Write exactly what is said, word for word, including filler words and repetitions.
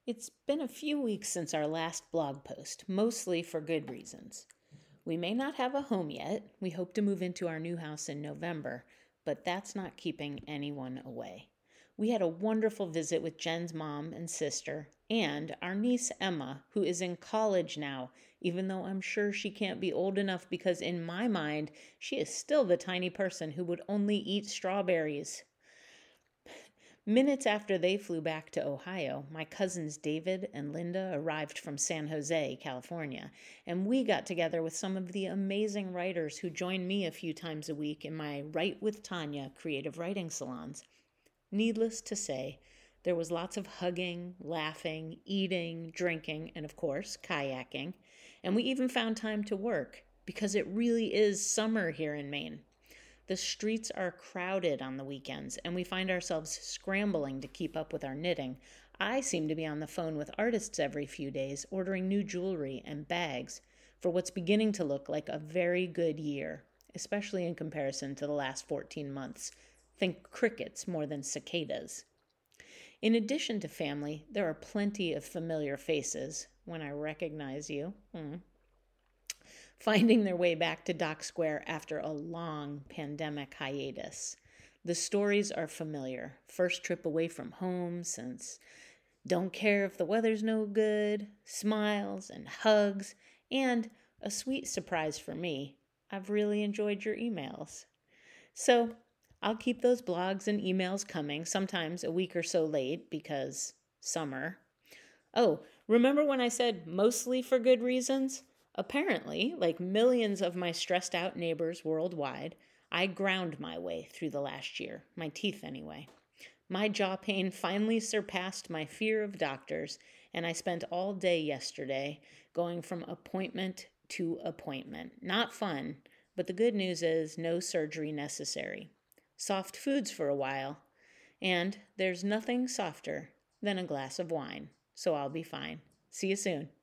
It's been a few weeks since our last blog post, mostly for good reasons. We may not have a home yet. We hope to move into our new house in November, but that's not keeping anyone away. We had a wonderful visit with Jen's mom and sister, and our niece Emma, who is in college now, even though I'm sure she can't be old enough because, in my mind, she is still the tiny person who would only eat strawberries. Minutes after they flew back to Ohio, my cousins David and Linda arrived from San Jose, California, and we got together with some of the amazing writers who join me a few times a week in my Write with Tanya creative writing salons. Needless to say, there was lots of hugging, laughing, eating, drinking, and of course, kayaking, and we even found time to work because it really is summer here in Maine. The streets are crowded on the weekends, and we find ourselves scrambling to keep up with our knitting. I seem to be on the phone with artists every few days, ordering new jewelry and bags for what's beginning to look like a very good year, especially in comparison to the last fourteen months. Think crickets more than cicadas. In addition to family, there are plenty of familiar faces when I recognize you. Mm finding their way back to Dock Square after a long pandemic hiatus. The stories are familiar. First trip away from home since don't care if the weather's no good, smiles and hugs, and a sweet surprise for me. I've really enjoyed your emails. So I'll keep those blogs and emails coming, sometimes a week or so late because summer. Oh, remember when I said mostly for good reasons? Apparently, like millions of my stressed out neighbors worldwide, I ground my way through the last year, my teeth anyway. My jaw pain finally surpassed my fear of doctors, and I spent all day yesterday going from appointment to appointment. Not fun, but the good news is no surgery necessary. Soft foods for a while, and there's nothing softer than a glass of wine, so I'll be fine. See you soon.